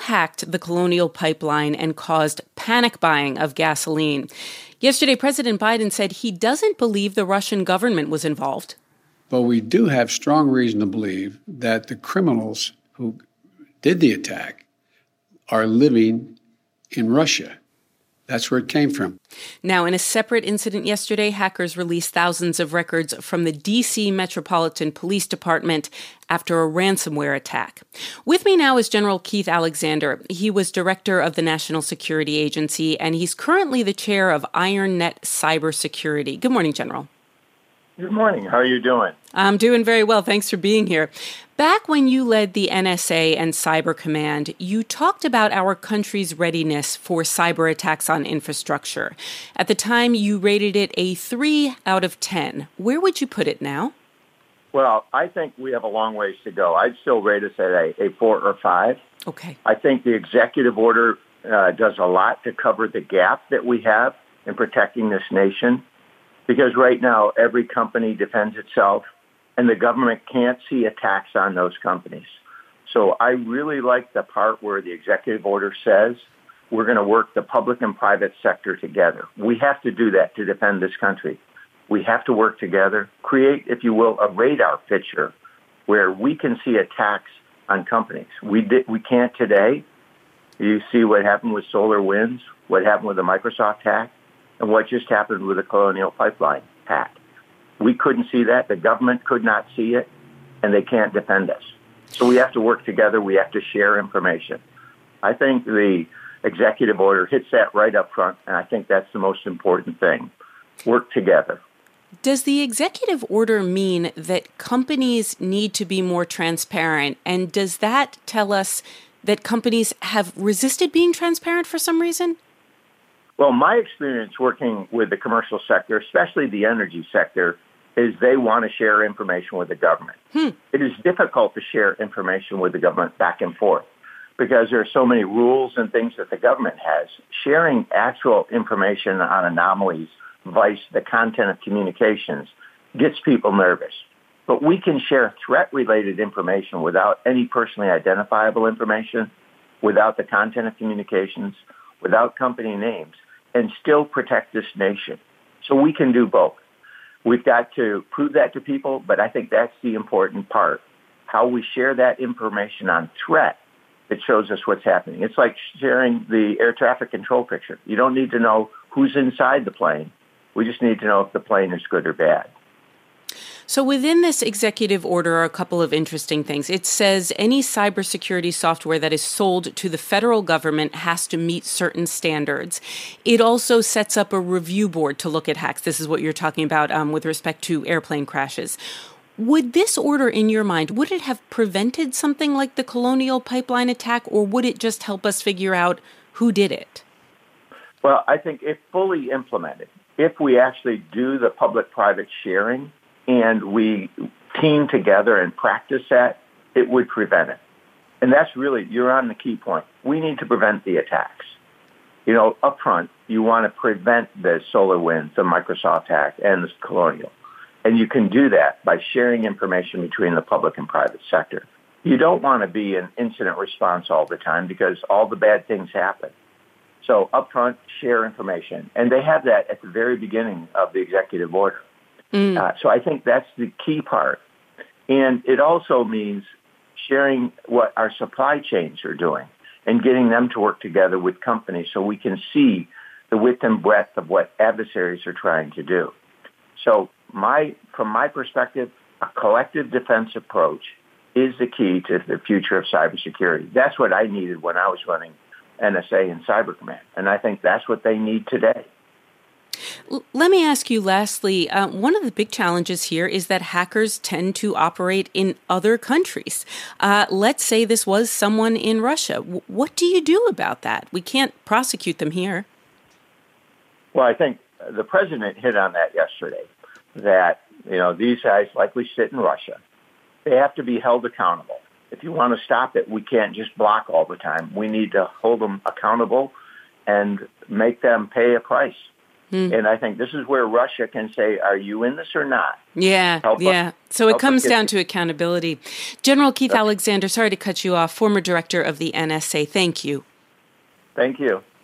hacked the Colonial Pipeline and caused panic buying of gasoline. Yesterday, President Biden said he doesn't believe the Russian government was involved. But we do have strong reason to believe that the criminals who did the attack are living in Russia. That's where it came from. Now, in a separate incident yesterday, hackers released thousands of records from the D.C. Metropolitan Police Department after a ransomware attack. With me now is General Keith Alexander. He was director of the National Security Agency, and he's currently the chair of IronNet Cybersecurity. Good morning, General. Good morning. How are you doing? I'm doing very well. Thanks for being here. Back when you led the NSA and Cyber Command, you talked about our country's readiness for cyber attacks on infrastructure. At the time, you rated it a 3 out of 10. Where would you put it now? Well, I think we have a long ways to go. I'd still rate us at a 4 or 5. Okay. I think the executive order does a lot to cover the gap that we have in protecting this nation. Because right now, every company defends itself, and the government can't see attacks on those companies. So I really like the part where the executive order says we're going to work the public and private sector together. We have to do that to defend this country. We have to work together, create, if you will, a radar picture where we can see attacks on companies. We can't today. You see what happened with SolarWinds, what happened with the Microsoft hack, and what just happened with the Colonial Pipeline hack. We couldn't see that. The government could not see it, and they can't defend us. So we have to work together. We have to share information. I think the executive order hits that right up front, and I think that's the most important thing. Work together. Does the executive order mean that companies need to be more transparent? And does that tell us that companies have resisted being transparent for some reason? Well, my experience working with the commercial sector, especially the energy sector, is they want to share information with the government. It is difficult to share information with the government back and forth because there are so many rules and things that the government has. Sharing actual information on anomalies, vice the content of communications, gets people nervous. But we can share threat-related information without any personally identifiable information, without the content of communications, without company names, and still protect this nation. So we can do both. We've got to prove that to people, but I think that's the important part. How we share that information on threat that shows us what's happening. It's like sharing the air traffic control picture. You don't need to know who's inside the plane. We just need to know if the plane is good or bad. So within this executive order are a couple of interesting things. It says any cybersecurity software that is sold to the federal government has to meet certain standards. It also sets up a review board to look at hacks. This is what you're talking about with respect to airplane crashes. Would this order, in your mind, would it have prevented something like the Colonial Pipeline attack, or would it just help us figure out who did it? Well, I think if fully implemented, if we actually do the public-private sharing, and we team together and practice that, it would prevent it. And that's really, you're on the key point. We need to prevent the attacks. You know, up front, you want to prevent the SolarWinds, the Microsoft hack, and the Colonial. And you can do that by sharing information between the public and private sector. You don't want to be in incident response all the time because all the bad things happen. So up front, share information. And they have that at the very beginning of the executive order. So I think that's the key part. And it also means sharing what our supply chains are doing and getting them to work together with companies so we can see the width and breadth of what adversaries are trying to do. So from my perspective, a collective defense approach is the key to the future of cybersecurity. That's what I needed when I was running NSA and Cyber Command. And I think that's what they need today. Let me ask you lastly, one of the big challenges here is that hackers tend to operate in other countries. Let's say this was someone in Russia. What do you do about that? We can't prosecute them here. Well, I think the president hit on that yesterday, that, these guys likely sit in Russia. They have to be held accountable. If you want to stop it, we can't just block all the time. We need to hold them accountable and make them pay a price. And I think this is where Russia can say, are you in this or not? Yeah, So it comes down to accountability. General Keith Alexander, sorry to cut you off, former director of the NSA. Thank you. Thank you.